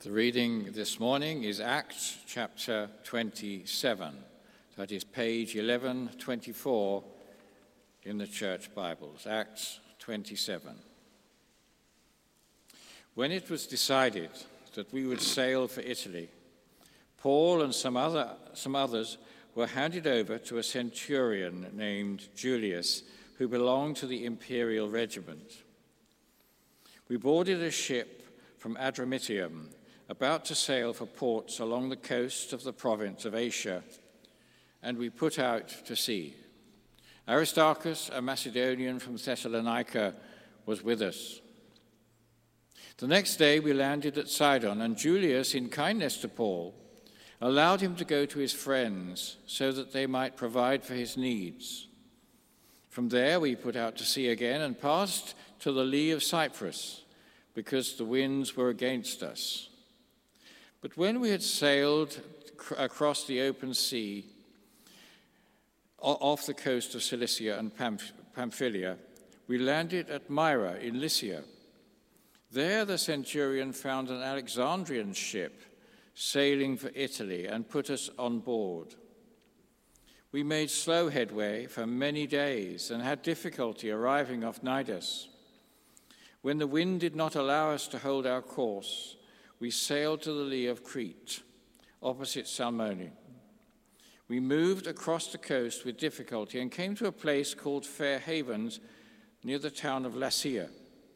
The reading this morning is Acts chapter 27. That is page 1124 in the church Bibles, Acts 27. When it was decided that we would sail for Italy, Paul and some others were handed over to a centurion named Julius, who belonged to the imperial regiment. We boarded a ship from Adramyttium, about to sail for ports along the coast of the province of Asia, and we put out to sea. Aristarchus, a Macedonian from Thessalonica, was with us. The next day we landed at Sidon, and Julius, in kindness to Paul, allowed him to go to his friends so that they might provide for his needs. From there we put out to sea again and passed to the lee of Cyprus, because the winds were against us. But when we had sailed across the open sea off the coast of Cilicia and Pamphylia, we landed at Myra in Lycia. There the centurion found an Alexandrian ship sailing for Italy and put us on board. We made slow headway for many days and had difficulty arriving off Cnidus. When the wind did not allow us to hold our course, we sailed to the lee of Crete, opposite Salmone. We moved across the coast with difficulty and came to a place called Fair Havens near the town of Lasea.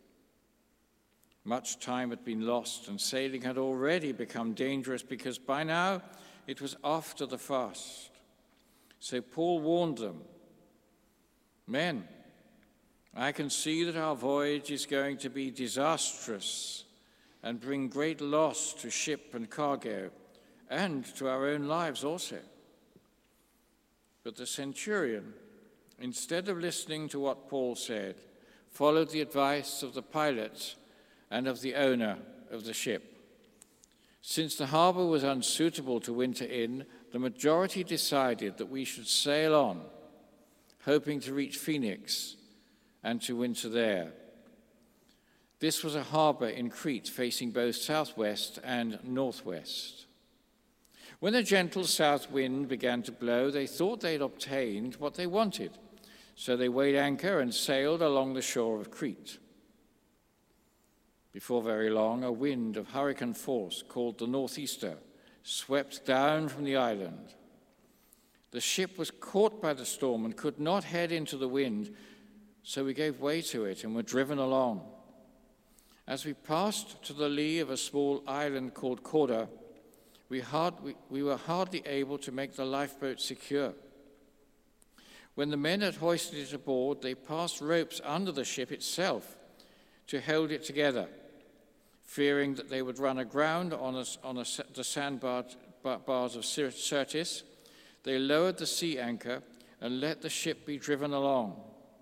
Much time had been lost, and sailing had already become dangerous because by now it was after the fast. So Paul warned them, "Men, I can see that our voyage is going to be disastrous and bring great loss to ship and cargo, and to our own lives also." But the centurion, instead of listening to what Paul said, followed the advice of the pilot and of the owner of the ship. Since the harbor was unsuitable to winter in, the majority decided that we should sail on, hoping to reach Phoenix and to winter there. This was a harbor in Crete facing both southwest and northwest. When a gentle south wind began to blow, they thought they'd obtained what they wanted, so they weighed anchor and sailed along the shore of Crete. Before very long, a wind of hurricane force called the northeaster swept down from the island. The ship was caught by the storm and could not head into the wind, so we gave way to it and were driven along. As we passed to the lee of a small island called Cauda, we were hardly able to make the lifeboat secure. When the men had hoisted it aboard, they passed ropes under the ship itself to hold it together. Fearing that they would run aground on the sandbars of Syrtis, they lowered the sea anchor and let the ship be driven along.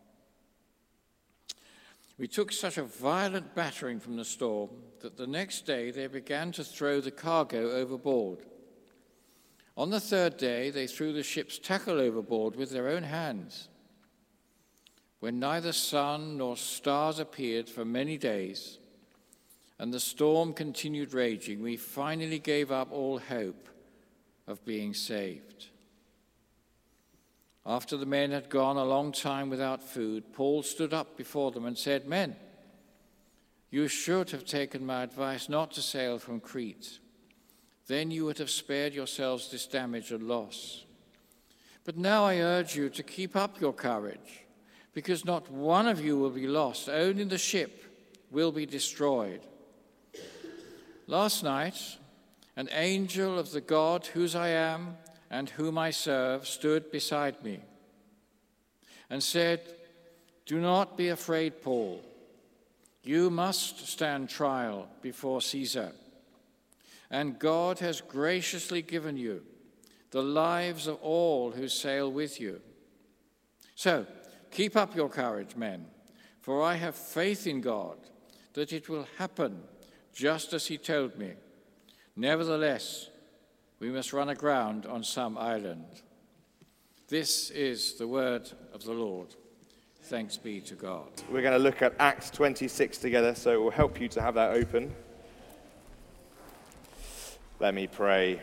We took such a violent battering from the storm that the next day they began to throw the cargo overboard. On the third day, they threw the ship's tackle overboard with their own hands. When neither sun nor stars appeared for many days, and the storm continued raging, we finally gave up all hope of being saved. After the men had gone a long time without food, Paul stood up before them and said, "Men, you should have taken my advice not to sail from Crete. Then you would have spared yourselves this damage and loss. But now I urge you to keep up your courage, because not one of you will be lost, only the ship will be destroyed." Last night, an angel of the God whose I am and whom I serve stood beside me and said, "Do not be afraid, Paul. You must stand trial before Caesar, and God has graciously given you the lives of all who sail with you. So keep up your courage, men, for I have faith in God that it will happen just as he told me. Nevertheless, we must run aground on some island." This is the word of the Lord. Thanks be to God. We're going to look at Acts 26 together, so it will help you to have that open. Let me pray.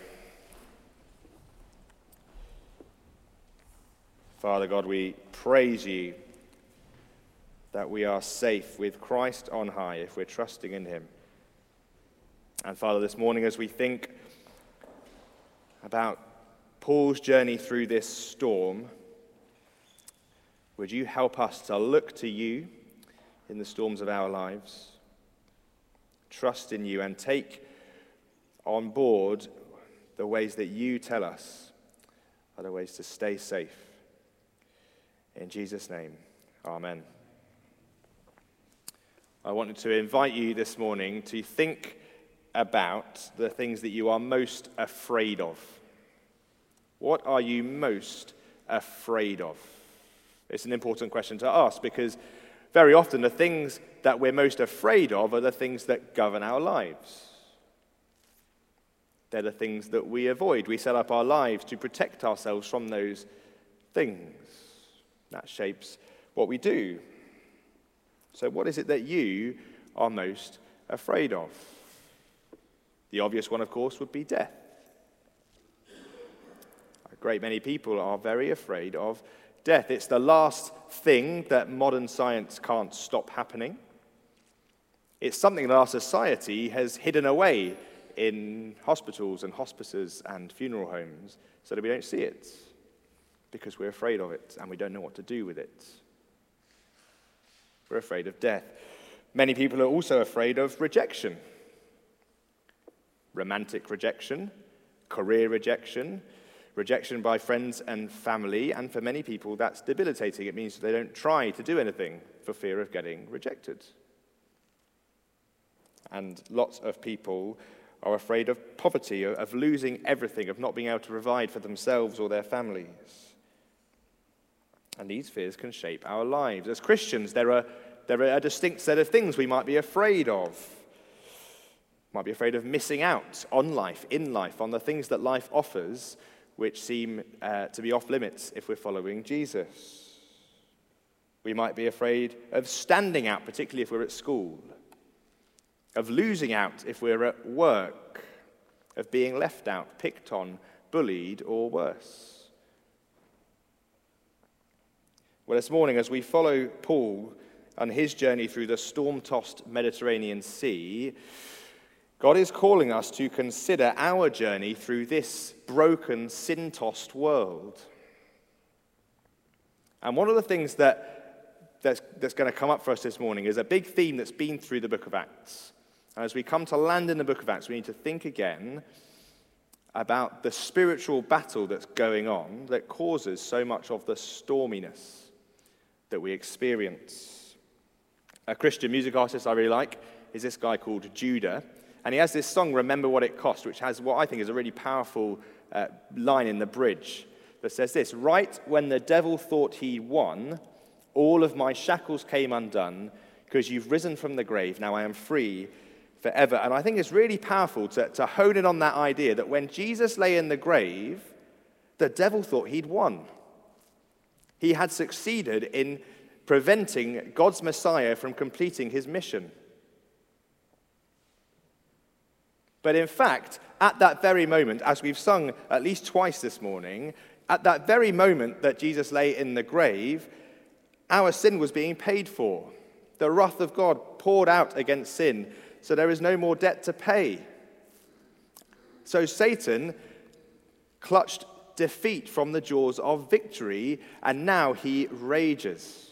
Father God, we praise you that we are safe with Christ on high if we're trusting in him. And Father, this morning as we think about Paul's journey through this storm, would you help us to look to you in the storms of our lives, trust in you, and take on board the ways that you tell us are the ways to stay safe. In Jesus' name, amen. I wanted to invite you this morning to think about the things that you are most afraid of. What are you most afraid of? It's an important question to ask because very often the things that we're most afraid of are the things that govern our lives. They're the things that we avoid. We set up our lives to protect ourselves from those things. That shapes what we do. So what is it that you are most afraid of? The obvious one, of course, would be death. A great many people are very afraid of death. It's the last thing that modern science can't stop happening. It's something that our society has hidden away in hospitals and hospices and funeral homes so that we don't see it because we're afraid of it and we don't know what to do with it. We're afraid of death. Many people are also afraid of rejection. Romantic rejection, career rejection, rejection by friends and family, and for many people that's debilitating. It means they don't try to do anything for fear of getting rejected. And lots of people are afraid of poverty, of losing everything, of not being able to provide for themselves or their families. And these fears can shape our lives. As Christians, there are a distinct set of things we might be afraid of. Might be afraid of missing out on life, in life, on the things that life offers, which seem to be off limits if we're following Jesus. We might be afraid of standing out, particularly if we're at school, of losing out if we're at work, of being left out, picked on, bullied, or worse. Well, this morning, as we follow Paul on his journey through the storm-tossed Mediterranean Sea, God is calling us to consider our journey through this broken, sin-tossed world. And one of the things that's going to come up for us this morning is a big theme that's been through the book of Acts. And as we come to land in the book of Acts, we need to think again about the spiritual battle that's going on that causes so much of the storminess that we experience. A Christian music artist I really like is this guy called Judah. And he has this song, Remember What It Cost, which has what I think is a really powerful line in the bridge that says this: right when the devil thought he won, all of my shackles came undone, because you've risen from the grave, now I am free forever. And I think it's really powerful to hone in on that idea that when Jesus lay in the grave, the devil thought he'd won. He had succeeded in preventing God's Messiah from completing his mission. But in fact, at that very moment, as we've sung at least twice this morning, at that very moment that Jesus lay in the grave, our sin was being paid for. The wrath of God poured out against sin, so there is no more debt to pay. So Satan clutched defeat from the jaws of victory, and now he rages.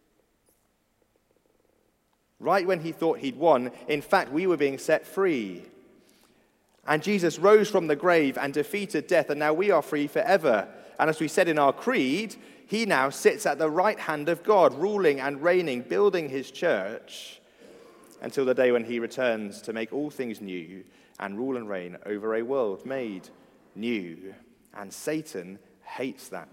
Right when he thought he'd won, in fact, we were being set free. And Jesus rose from the grave and defeated death, and now we are free forever. And as we said in our creed, he now sits at the right hand of God, ruling and reigning, building his church, until the day when he returns to make all things new and rule and reign over a world made new. And Satan hates that.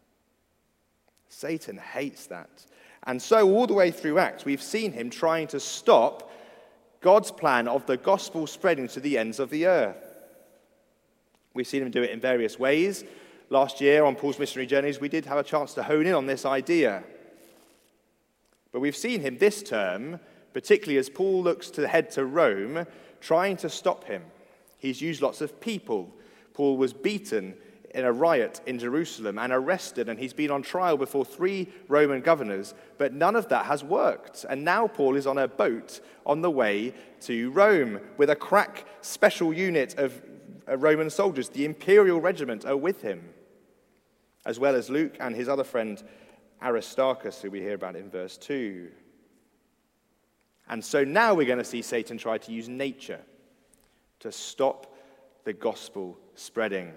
Satan hates that. And so all the way through Acts, we've seen him trying to stop God's plan of the gospel spreading to the ends of the earth. We've seen him do it in various ways. Last year on Paul's missionary journeys, we did have a chance to hone in on this idea. But we've seen him this term, particularly as Paul looks to head to Rome, trying to stop him, He's used lots of people. Paul was beaten in a riot in Jerusalem and arrested, and he's been on trial before 3 Roman governors, but none of that has worked. And now Paul is on a boat on the way to Rome with a crack special unit of Roman soldiers. The imperial regiment are with him, as well as Luke and his other friend Aristarchus, who we hear about in verse 2. And so now we're going to see Satan try to use nature to stop the gospel spreading.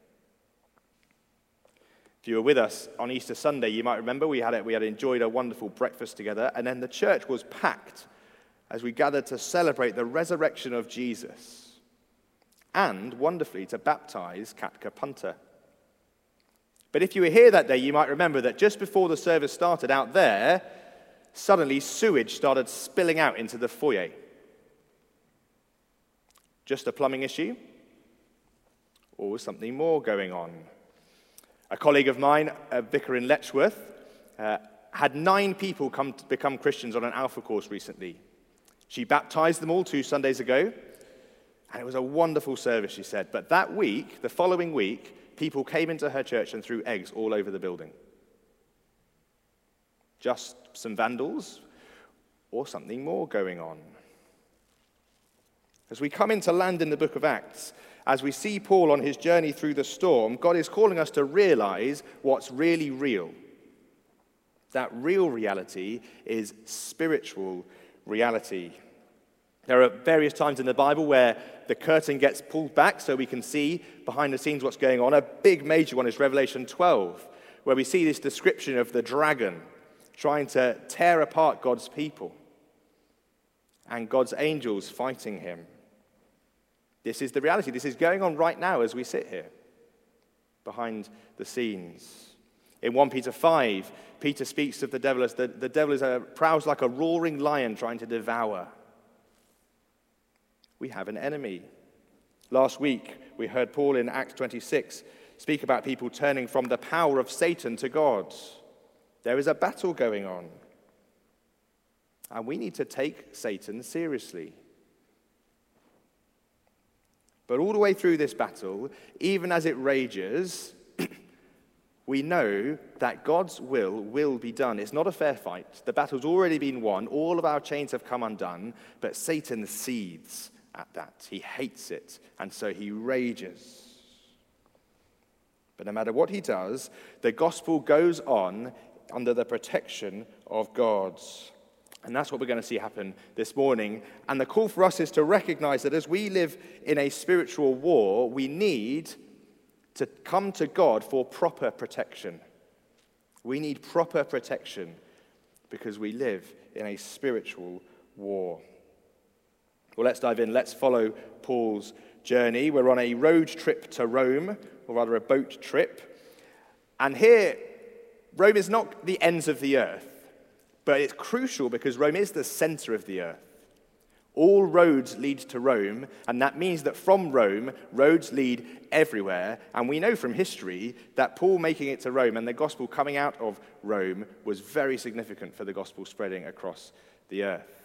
If you were with us on Easter Sunday, you might remember we had enjoyed a wonderful breakfast together, and then the church was packed as we gathered to celebrate the resurrection of Jesus and, wonderfully, to baptize Katka Punter. But if you were here that day, you might remember that just before the service started out there, suddenly sewage started spilling out into the foyer. Just a plumbing issue? Or was something more going on? A colleague of mine, a vicar in Letchworth, had 9 people come to become Christians on an Alpha course recently. She baptized them all 2 Sundays ago, and it was a wonderful service, she said. But that week, the following week, people came into her church and threw eggs all over the building. Just some vandals, or something more going on? As we come into land in the book of Acts, as we see Paul on his journey through the storm, God is calling us to realize what's really real. That real reality is spiritual reality. There are various times in the Bible where the curtain gets pulled back so we can see behind the scenes what's going on. A big major one is Revelation 12, where we see this description of the dragon trying to tear apart God's people and God's angels fighting him. This is the reality. This is going on right now as we sit here, behind the scenes. In 1 Peter 5, Peter speaks of the devil as the devil prowls like a roaring lion trying to devour. We have an enemy. Last week, we heard Paul in Acts 26 speak about people turning from the power of Satan to God. There is a battle going on. And we need to take Satan seriously. But all the way through this battle, even as it rages, we know that God's will be done. It's not a fair fight. The battle's already been won. All of our chains have come undone. But Satan seethes at that. He hates it. And so he rages. But no matter what he does, the gospel goes on under the protection of God. And that's what we're going to see happen this morning. And the call for us is to recognize that as we live in a spiritual war, we need to come to God for proper protection. We need proper protection because we live in a spiritual war. Well, let's dive in. Let's follow Paul's journey. We're on a road trip to Rome, or rather a boat trip. And here, Rome is not the ends of the earth. But it's crucial because Rome is the center of the earth. All roads lead to Rome, and that means that from Rome, roads lead everywhere. And we know from history that Paul making it to Rome and the gospel coming out of Rome was very significant for the gospel spreading across the earth.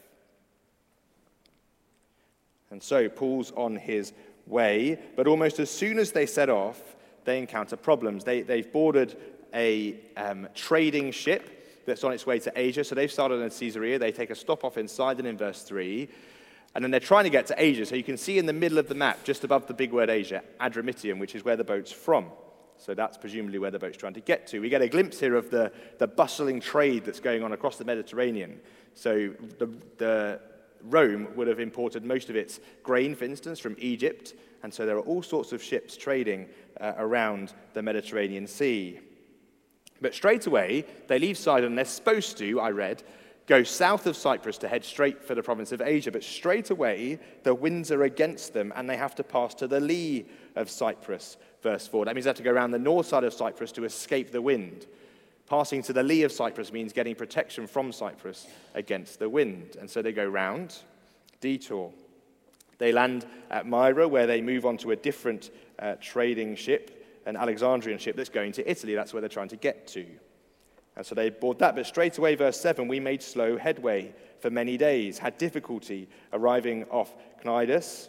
And so Paul's on his way, but almost as soon as they set off, they encounter problems. They've boarded a trading ship that's on its way to Asia. So they've started in Caesarea. They take a stop off in Sidon in verse 3. And then they're trying to get to Asia. So you can see in the middle of the map, just above the big word Asia, Adramyttium, which is where the boat's from. So that's presumably where the boat's trying to get to. We get a glimpse here of the bustling trade that's going on across the Mediterranean. So the Rome would have imported most of its grain, for instance, from Egypt. And so there are all sorts of ships trading around the Mediterranean Sea. But straight away, they leave Sidon, and they're supposed to, I read, go south of Cyprus to head straight for the province of Asia. But straight away, the winds are against them, and they have to pass to the lee of Cyprus, verse 4. That means they have to go around the north side of Cyprus to escape the wind. Passing to the lee of Cyprus means getting protection from Cyprus against the wind. And so they go round, detour. They land at Myra, where they move on to a different trading ship, an Alexandrian ship that's going to Italy. That's where they're trying to get to. And so they board that. But straight away, verse 7, we made slow headway for many days, had difficulty arriving off Cnidus.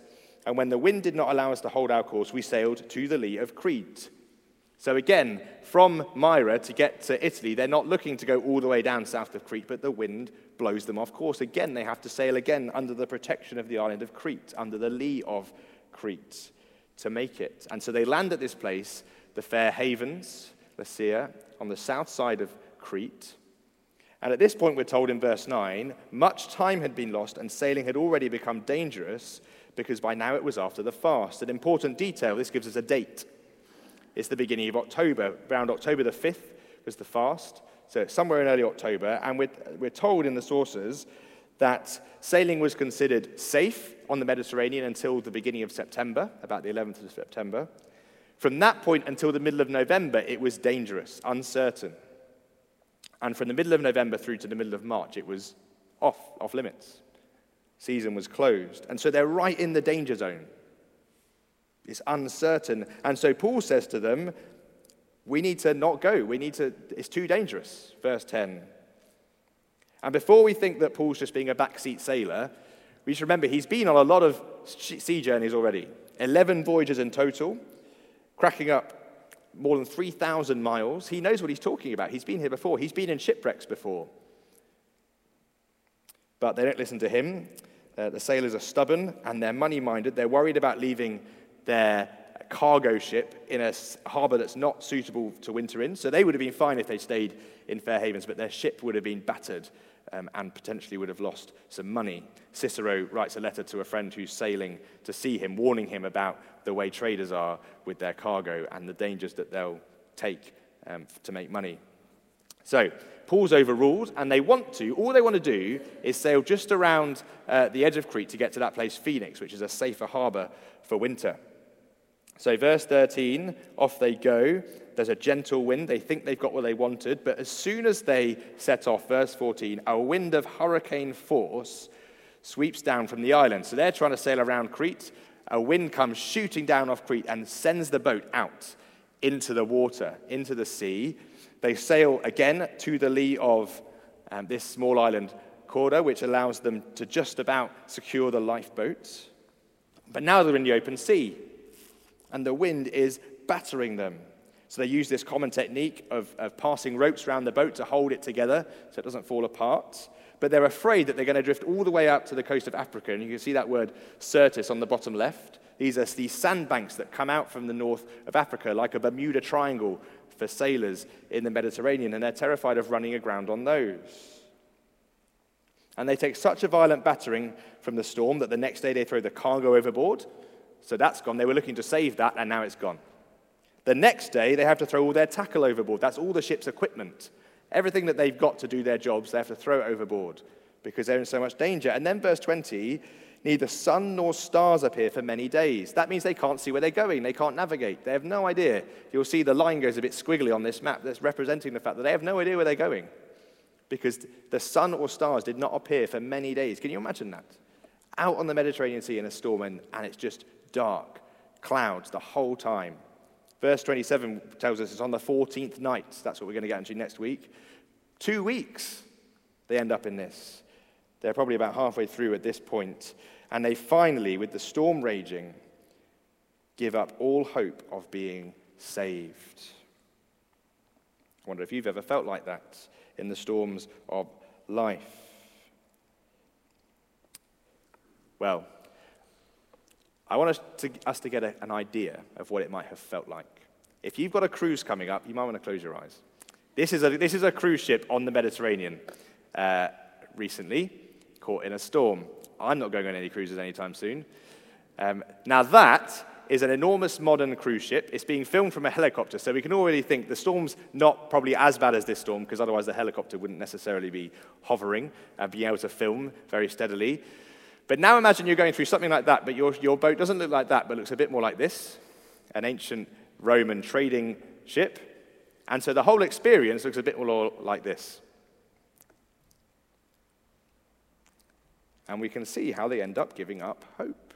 and when the wind did not allow us to hold our course, we sailed to the lee of Crete. So again, from Myra to get to Italy, they're not looking to go all the way down south of Crete, but the wind blows them off course. Again, they have to sail again under the protection of the island of Crete, under the lee of Crete, to make it. And so they land at this place, the Fair Havens, Lasea, on the south side of Crete. And at this point, we're told in verse 9, much time had been lost and sailing had already become dangerous because by now it was after the fast. An important detail, this gives us a date. It's the beginning of October. Around October the 5th was the fast, so it's somewhere in early October. And we're told in the sources that sailing was considered safe on the Mediterranean until the beginning of September, about the 11th of September. From that point until the middle of November, it was dangerous, uncertain. And from the middle of November through to the middle of March, it was off limits. Season was closed. And so they're right in the danger zone. It's uncertain. And so Paul says to them, we need to not go. It's too dangerous. Verse 10. And before we think that Paul's just being a backseat sailor, we should remember he's been on a lot of sea journeys already. 11 voyages in total, cracking up more than 3,000 miles. He knows what he's talking about. He's been here before. He's been in shipwrecks before. But they don't listen to him. The sailors are stubborn and they're money-minded. They're worried about leaving their cargo ship in a harbor that's not suitable to winter in. So they would have been fine if they stayed in Fair Havens, but their ship would have been battered and potentially would have lost some money. Cicero writes a letter to a friend who's sailing to see him, warning him about the way traders are with their cargo and the dangers that they'll take to make money. So Paul's overruled, and all they want to do is sail just around the edge of Crete to get to that place, Phoenix, which is a safer harbor for winter. So verse 13, off they go. There's a gentle wind. They think they've got what they wanted, but as soon as they set off, verse 14, a wind of hurricane force sweeps down from the island. So they're trying to sail around Crete. A wind comes shooting down off Crete and sends the boat out into the water, into the sea. They sail again to the lee of this small island, Corda, which allows them to just about secure the lifeboats. But now they're in the open sea, and the wind is battering them. So they use this common technique of passing ropes around the boat to hold it together so it doesn't fall apart. But they're afraid that they're going to drift all the way out to the coast of Africa. And you can see that word Syrtis on the bottom left. These are these sandbanks that come out from the north of Africa, like a Bermuda Triangle for sailors in the Mediterranean. And they're terrified of running aground on those. And they take such a violent battering from the storm that the next day they throw the cargo overboard. So that's gone. They were looking to save that, and now it's gone. The next day, they have to throw all their tackle overboard. That's all the ship's equipment. Everything that they've got to do their jobs, they have to throw it overboard because they're in so much danger. And then verse 20, neither sun nor stars appear for many days. That means they can't see where they're going. They can't navigate. They have no idea. You'll see the line goes a bit squiggly on this map that's representing the fact that they have no idea where they're going because the sun or stars did not appear for many days. Can you imagine that? Out on the Mediterranean Sea in a storm, and it's just dark, clouds the whole time. Verse 27 tells us it's on the 14th night. That's what we're going to get into next week. 2 weeks they end up in this. They're probably about halfway through at this point. And they finally, with the storm raging, give up all hope of being saved. I wonder if you've ever felt like that in the storms of life. Well, I want us to get an idea of what it might have felt like. If you've got a cruise coming up, you might want to close your eyes. This is a cruise ship on the Mediterranean recently, caught in a storm. I'm not going on any cruises anytime soon. Now that is an enormous modern cruise ship. It's being filmed from a helicopter, so we can already think the storm's not probably as bad as this storm, because otherwise the helicopter wouldn't necessarily be hovering and being able to film very steadily. But now imagine you're going through something like that, but your boat doesn't look like that, but looks a bit more like this, an ancient Roman trading ship. And so the whole experience looks a bit more like this. And we can see how they end up giving up hope.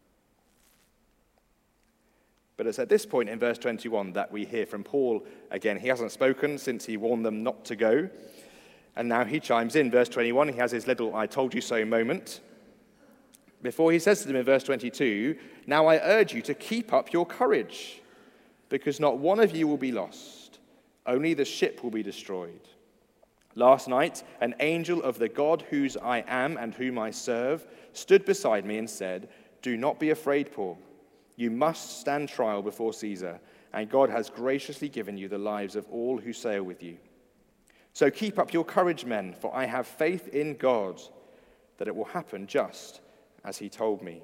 But it's at this point in verse 21 that we hear from Paul again. He hasn't spoken since he warned them not to go. And now he chimes in. Verse 21, he has his little I told you so moment. before he says to them in verse 22, "Now I urge you to keep up your courage, because not one of you will be lost, only the ship will be destroyed. Last night, an angel of the God whose I am and whom I serve stood beside me and said, 'Do not be afraid, Paul. You must stand trial before Caesar, and God has graciously given you the lives of all who sail with you. So keep up your courage, men, for I have faith in God that it will happen just as he told me.'"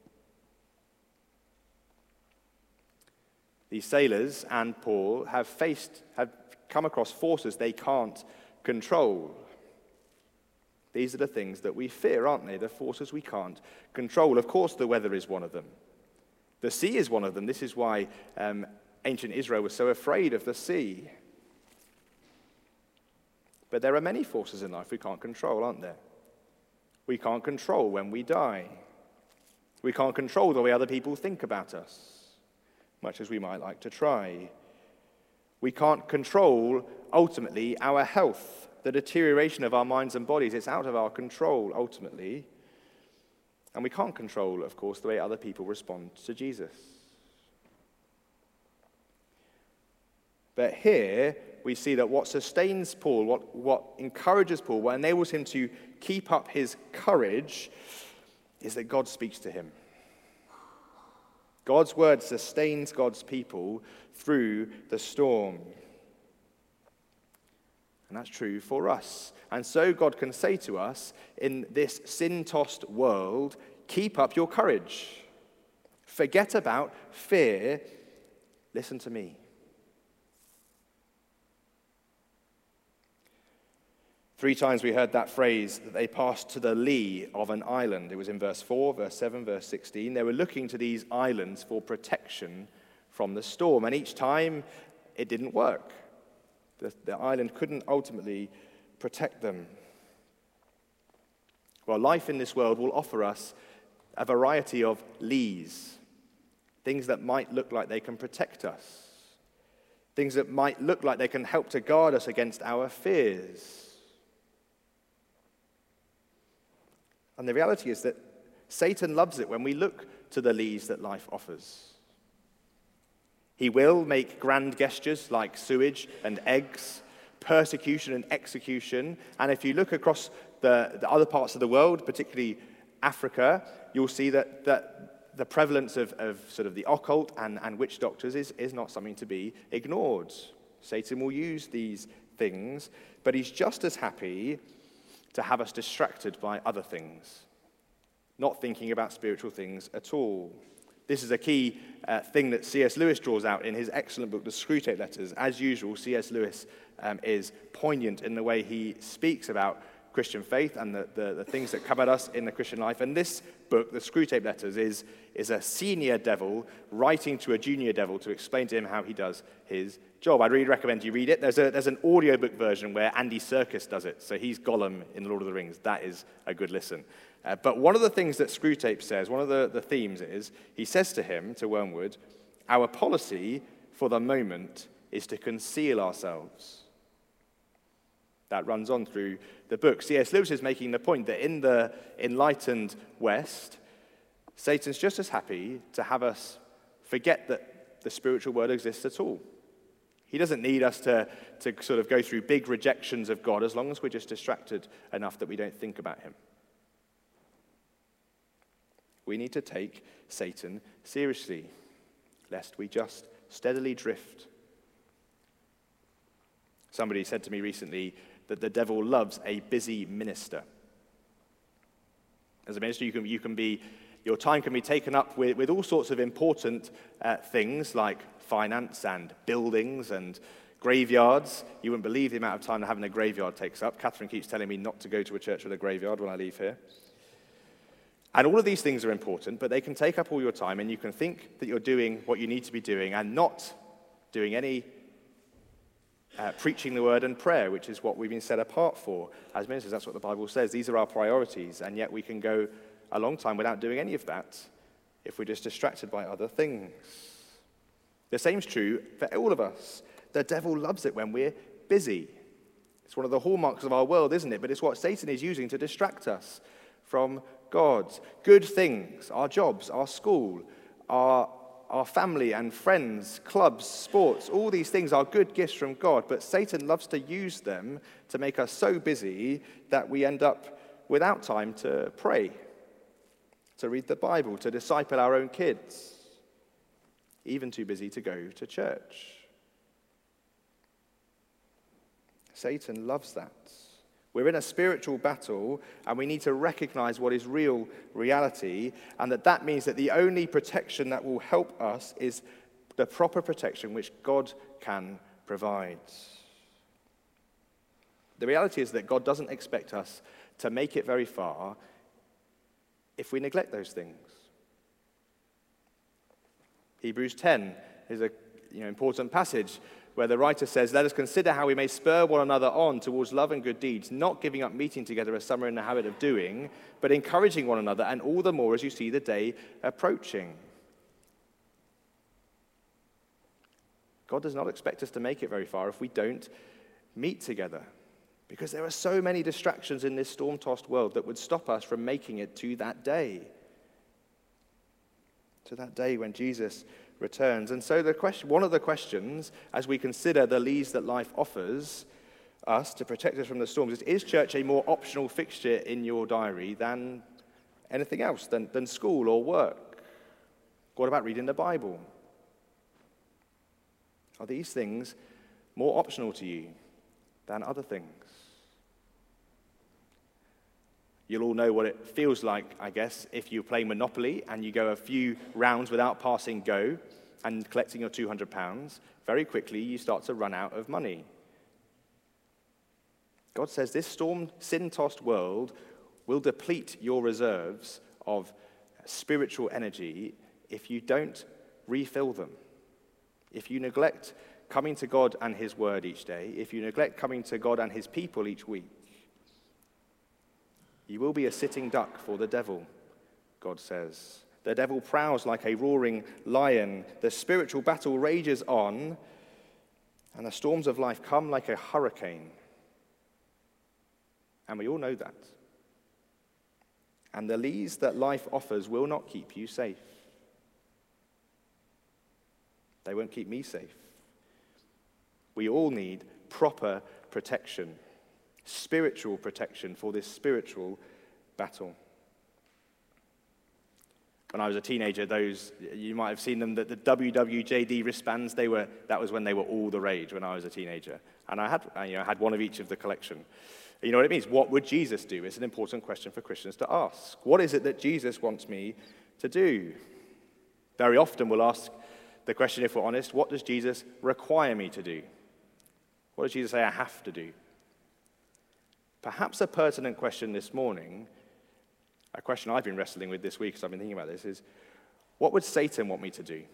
These sailors and Paul have come across forces they can't control. These are the things that we fear, aren't they? The forces we can't control. Of course, the weather is one of them. The sea is one of them. This is why ancient Israel was so afraid of the sea. But there are many forces in life we can't control, aren't there? We can't control when we die. We can't control the way other people think about us, much as we might like to try. We can't control, ultimately, our health, the deterioration of our minds and bodies. It's out of our control, ultimately. And we can't control, of course, the way other people respond to Jesus. But here, we see that what sustains Paul, what encourages Paul, what enables him to keep up his courage, is that God speaks to him. God's word sustains God's people through the storm. And that's true for us. And so God can say to us, in this sin-tossed world, keep up your courage. Forget about fear. Listen to me. 3 times we heard that phrase that they passed to the lee of an island. It was in verse 4, verse 7, verse 16. They were looking to these islands for protection from the storm. And each time it didn't work. The island couldn't ultimately protect them. Well, life in this world will offer us a variety of lees, things that might look like they can protect us, things that might look like they can help to guard us against our fears. And the reality is that Satan loves it when we look to the lees that life offers. He will make grand gestures like sewage and eggs, persecution and execution. And if you look across the other parts of the world, particularly Africa, you'll see that the prevalence of sort of the occult and witch doctors is not something to be ignored. Satan will use these things, but he's just as happy to have us distracted by other things, not thinking about spiritual things at all. This is a key thing that C.S. Lewis draws out in his excellent book, The Screwtape Letters. As usual, C.S. Lewis is poignant in the way he speaks about Christian faith and the things that come at us in the Christian life. And this book, The Screwtape Letters, is a senior devil writing to a junior devil to explain to him how he does his job. I'd really recommend you read it. There's an audiobook version where Andy Serkis does it. So he's Gollum in Lord of the Rings. That is a good listen. But one of the things that Screwtape says, one of the themes is, he says to him, to Wormwood, our policy for the moment is to conceal ourselves. That runs on through the book. C.S. Lewis is making the point that in the enlightened West, Satan's just as happy to have us forget that the spiritual world exists at all. He doesn't need us to sort of go through big rejections of God as long as we're just distracted enough that we don't think about him. We need to take Satan seriously, lest we just steadily drift. Somebody said to me recently that the devil loves a busy minister. As a minister, your time can be taken up with all sorts of important things like finance and buildings and graveyards. You wouldn't believe the amount of time that having a graveyard takes up. Catherine keeps telling me not to go to a church with a graveyard when I leave here. And all of these things are important, but they can take up all your time, and you can think that you're doing what you need to be doing and not doing any preaching the word and prayer, which is what we've been set apart for as ministers. That's what the Bible says. These are our priorities, and yet we can go a long time without doing any of that if we're just distracted by other things. The same's true for all of us. The devil loves it when we're busy. It's one of the hallmarks of our world, isn't it? But it's what Satan is using to distract us from God. Good things, our jobs, our school, our family and friends, clubs, sports, all these things are good gifts from God, but Satan loves to use them to make us so busy that we end up without time to pray, to read the Bible, to disciple our own kids, even too busy to go to church. Satan loves that. We're in a spiritual battle, and we need to recognize what is real reality, and that means that the only protection that will help us is the proper protection which God can provide. The reality is that God doesn't expect us to make it very far if we neglect those things. Hebrews 10 is an important passage where the writer says, "Let us consider how we may spur one another on towards love and good deeds, not giving up meeting together as some are in the habit of doing, but encouraging one another, and all the more as you see the day approaching." God does not expect us to make it very far if we don't meet together, because there are so many distractions in this storm-tossed world that would stop us from making it to that day when Jesus returns. And so one of the questions, as we consider the leads that life offers us to protect us from the storms, is church a more optional fixture in your diary than anything else, than school or work? What about reading the Bible? Are these things more optional to you than other things? You'll all know what it feels like, I guess, if you play Monopoly and you go a few rounds without passing go and collecting your £200. Very quickly, you start to run out of money. God says this sin-tossed world will deplete your reserves of spiritual energy if you don't refill them. If you neglect coming to God and his word each day, if you neglect coming to God and his people each week, you will be a sitting duck for the devil, God says. The devil prowls like a roaring lion. The spiritual battle rages on, and the storms of life come like a hurricane. And we all know that. And the leads that life offers will not keep you safe. They won't keep me safe. We all need proper protection. Spiritual protection for this spiritual battle. When I was a teenager, you might have seen them, the WWJD wristbands, that was when they were all the rage when I was a teenager. And I had one of each of the collection. You know what it means? What would Jesus do? It's an important question for Christians to ask. What is it that Jesus wants me to do? Very often we'll ask the question, if we're honest, what does Jesus require me to do? What does Jesus say I have to do? Perhaps a pertinent question this morning, a question I've been wrestling with this week as I've been thinking about this, is what would Satan want me to do?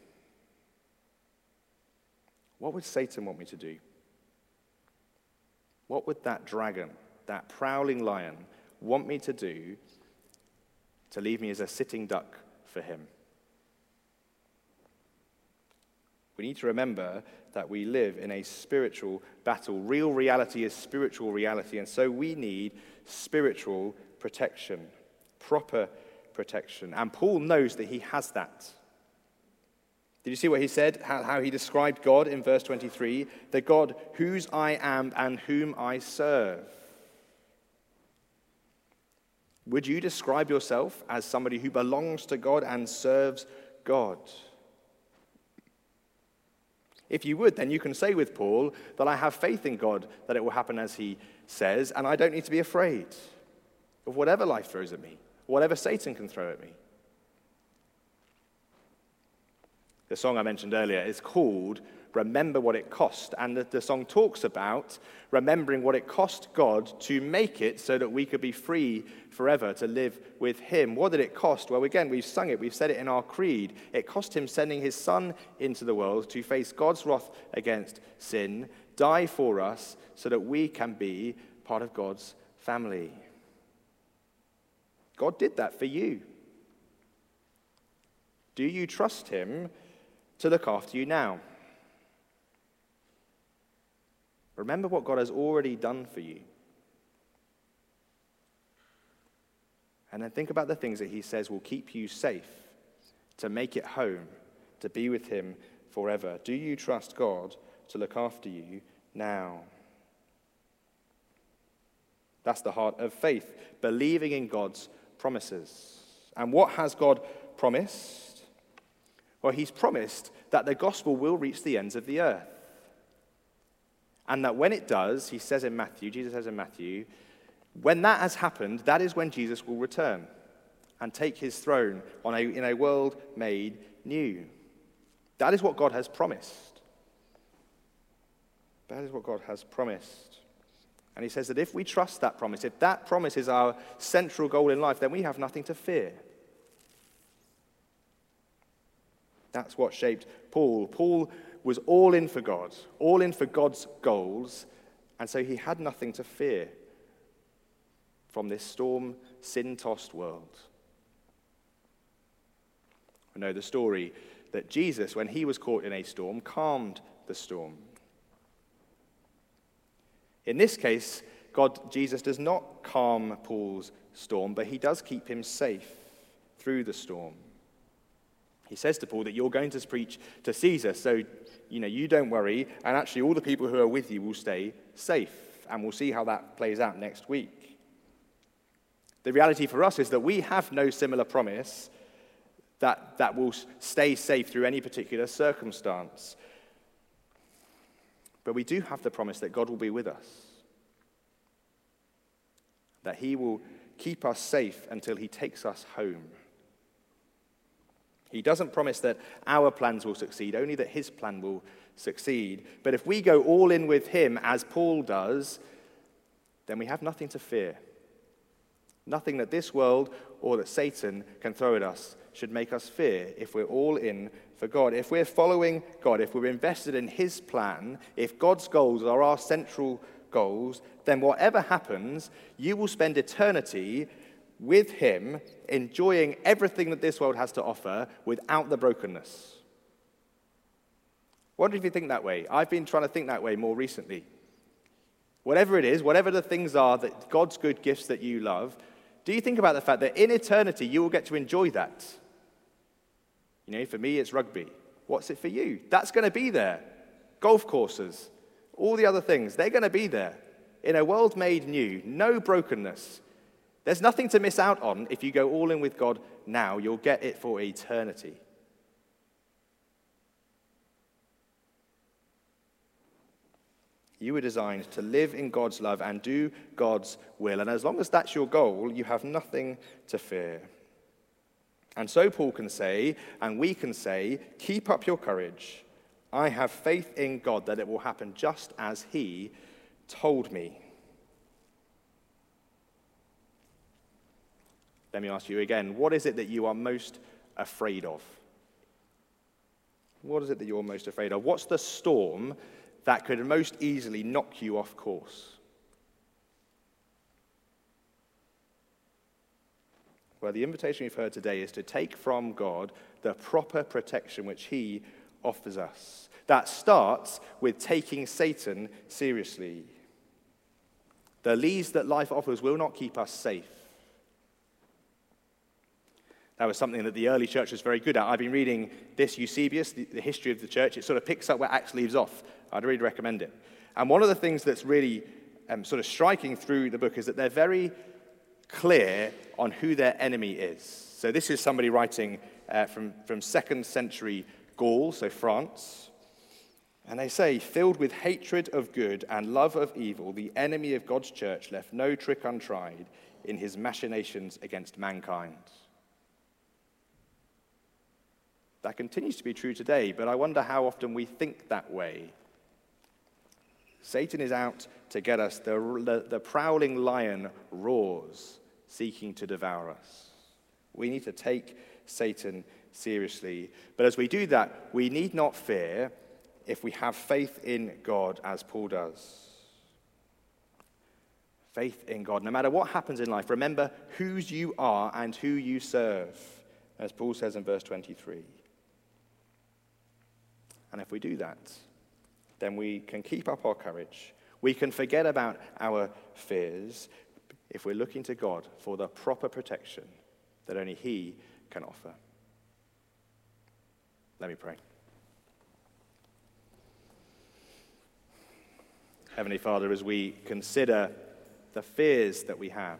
What would Satan want me to do? What would that dragon, that prowling lion, want me to do to leave me as a sitting duck for him? We need to remember that we live in a spiritual battle. Real reality is spiritual reality, and so we need spiritual protection, proper protection. And Paul knows that he has that. Did you see what he said? How he described God in verse 23? The God whose I am and whom I serve. Would you describe yourself as somebody who belongs to God and serves God? If you would, then you can say with Paul that I have faith in God that it will happen as he says, and I don't need to be afraid of whatever life throws at me, whatever Satan can throw at me. The song I mentioned earlier is called Remember What It Cost, and the song talks about remembering what it cost God to make it so that we could be free forever to live with him. What did it cost? Well, again, we've sung it, we've said it in our creed. It cost him sending his son into the world to face God's wrath against sin, die for us so that we can be part of God's family. God did that for you. Do you trust him to look after you now? Remember what God has already done for you. And then think about the things that he says will keep you safe, to make it home, to be with him forever. Do you trust God to look after you now? That's the heart of faith, believing in God's promises. And what has God promised? Well, he's promised that the gospel will reach the ends of the earth. And that when it does, Jesus says in Matthew, when that has happened, that is when Jesus will return and take his throne in a world made new. That is what God has promised. That is what God has promised. And he says that if we trust that promise, if that promise is our central goal in life, then we have nothing to fear. That's what shaped Paul. Paul was all in for God, all in for God's goals, and so he had nothing to fear from this storm, sin-tossed world. We know the story that Jesus, when he was caught in a storm, calmed the storm. In this case, Jesus does not calm Paul's storm, but he does keep him safe through the storm. He says to Paul that you're going to preach to Caesar, so you don't worry, and actually all the people who are with you will stay safe, and we'll see how that plays out next week. The reality for us is that we have no similar promise that will stay safe through any particular circumstance. But we do have the promise that God will be with us, that he will keep us safe until he takes us home. He doesn't promise that our plans will succeed, only that his plan will succeed. But if we go all in with him, as Paul does, then we have nothing to fear. Nothing that this world or that Satan can throw at us should make us fear if we're all in for God. If we're following God, if we're invested in his plan, if God's goals are our central goals, then whatever happens, you will spend eternity with him, enjoying everything that this world has to offer without the brokenness. Wonder if you think that way. I've been trying to think that way more recently. Whatever it is, whatever the things are, that God's good gifts that you love, do you think about the fact that in eternity you will get to enjoy that? For me it's rugby. What's it for you? That's going to be there. Golf courses, all the other things, they're going to be there. In a world made new, no brokenness. There's nothing to miss out on if you go all in with God now. You'll get it for eternity. You were designed to live in God's love and do God's will. And as long as that's your goal, you have nothing to fear. And so Paul can say, and we can say, keep up your courage. I have faith in God that it will happen just as he told me. Let me ask you again, what is it that you are most afraid of? What is it that you're most afraid of? What's the storm that could most easily knock you off course? Well, the invitation we've heard today is to take from God the proper protection which he offers us. That starts with taking Satan seriously. The leads that life offers will not keep us safe. That was something that the early church was very good at. I've been reading this Eusebius, the history of the church. It sort of picks up where Acts leaves off. I'd really recommend it. And one of the things that's really sort of striking through the book is that they're very clear on who their enemy is. So this is somebody writing from 2nd century Gaul, so France. And they say, filled with hatred of good and love of evil, the enemy of God's church left no trick untried in his machinations against mankind. That continues to be true today, but I wonder how often we think that way. Satan is out to get us. The prowling lion roars, seeking to devour us. We need to take Satan seriously. But as we do that, we need not fear if we have faith in God, as Paul does. Faith in God. No matter what happens in life, remember whose you are and who you serve, as Paul says in verse 23. And if we do that, then we can keep up our courage. We can forget about our fears if we're looking to God for the proper protection that only he can offer. Let me pray. Heavenly Father, as we consider the fears that we have,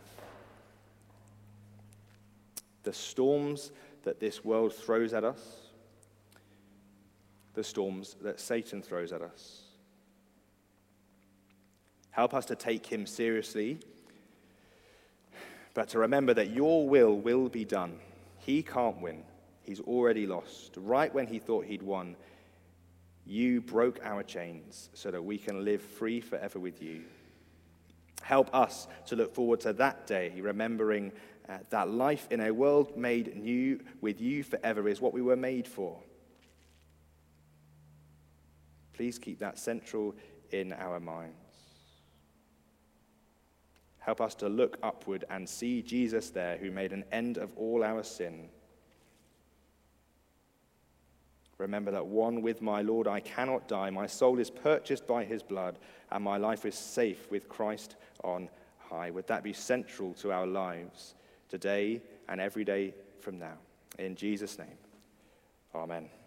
the storms that this world throws at us, the storms that Satan throws at us, help us to take him seriously, but to remember that your will be done. He can't win. He's already lost. Right when he thought he'd won, you broke our chains so that we can live free forever with you. Help us to look forward to that day, remembering that life in a world made new with you forever is what we were made for. Please keep that central in our minds. Help us to look upward and see Jesus there, who made an end of all our sin. Remember that one with my Lord I cannot die. My soul is purchased by his blood, and my life is safe with Christ on high. Would that be central to our lives today and every day from now? In Jesus' name, amen.